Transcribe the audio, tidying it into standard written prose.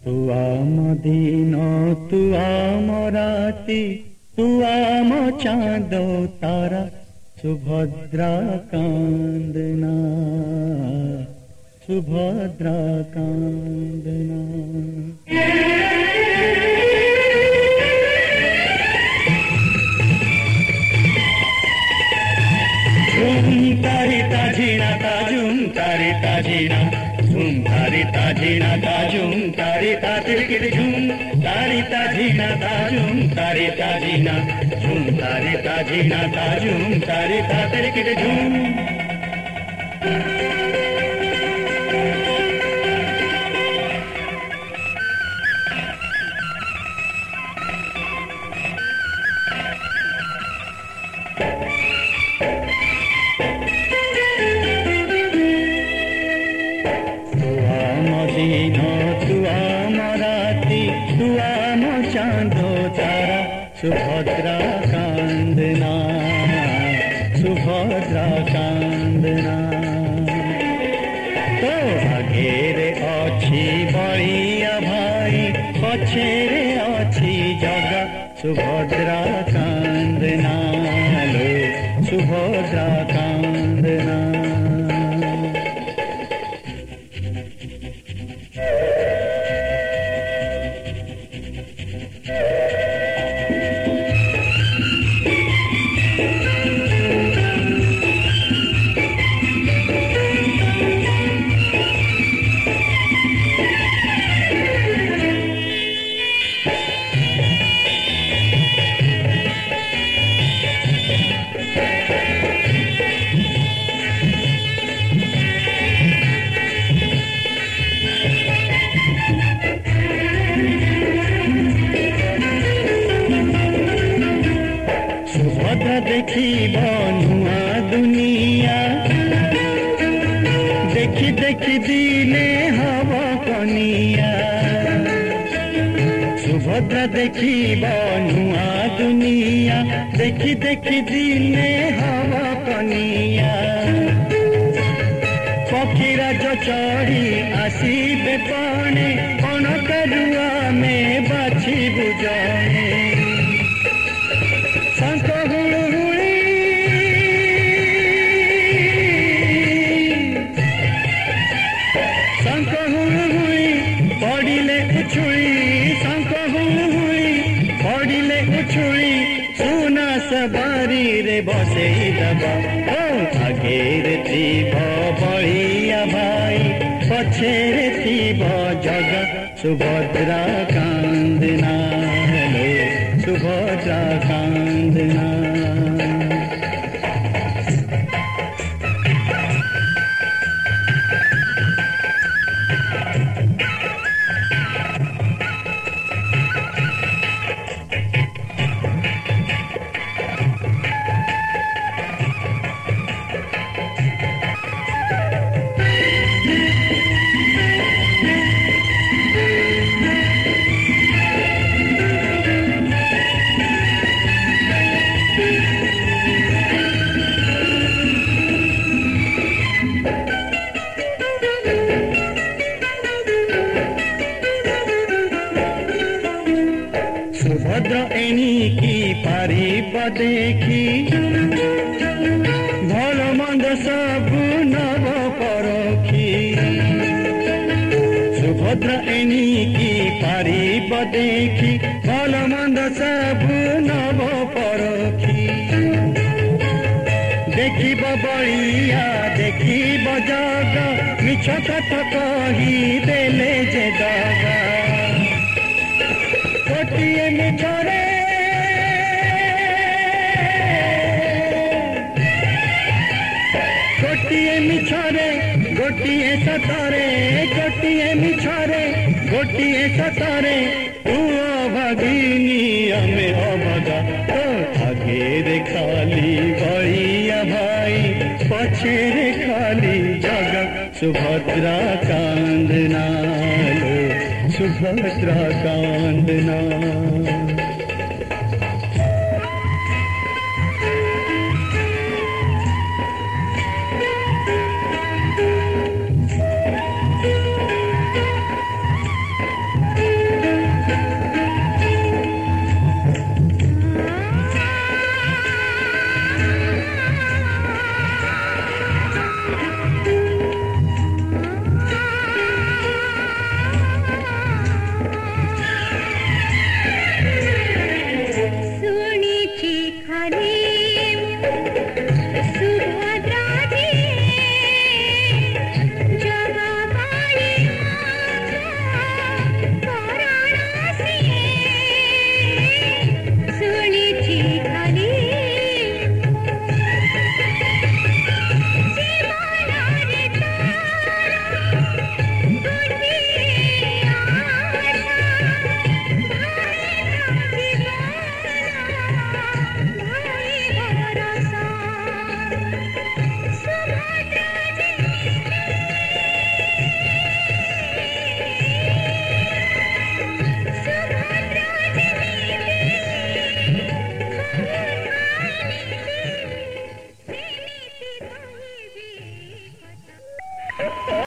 तू आम दिन तू आम राति तू आम चाँद तारा सुभद्रा कांदना सुभद्रा कांदना। झूम तारी ताजीना ताजूम तारी ताजीना झूम तारी ताजीना ताजूम तारी तातिरकिर झूम तारी ताजीना ताजूम तारी ताजीना झूम तारी ताजीना ताजूम तारी तातिरकिर झूम। सुभद्रा कांदना सुभद्रा कांदना। तो आगेरे अच्छी बड़िया भाई पछेरे अच्छी जगा सुभद्रा कांदना लो सुभद्रा कांदना। देखी नुआ दुनिया देखी देखी दिले हवा कनिया सुभद्रा देखी नुआ दुनिया देखी देखी दिले हवा कनिया। पक्षीराज चढ़ी आसीबे पाने कौन करुआ में बाछी बुझाने। सवारी रे बसे दबा आगे थीब बड़िया भाई पछे थीब जगा सुभद्रा कांदना लो सुभद्रा कांदना। सुभद्रा एणिकी पारिब देखी भल मंद सबु नव परखी। सुभद्रा एणिकी पारिब देखी भल मंद सबु नव परखी। देखिब बड़िया देखिब जगा मिछ कथा कही देले जे दगा। गोटिए मिछरे गोटिए मिछरे गोटिए सतरे गोटिए मिछरे गोटिए सतरे तू अभागिनी हमें अभागा। तो आगे रे खाली बड़िया भाई पछे रे खाली जगा सुभद्रा कांदना लो सुभद्रा कांदना।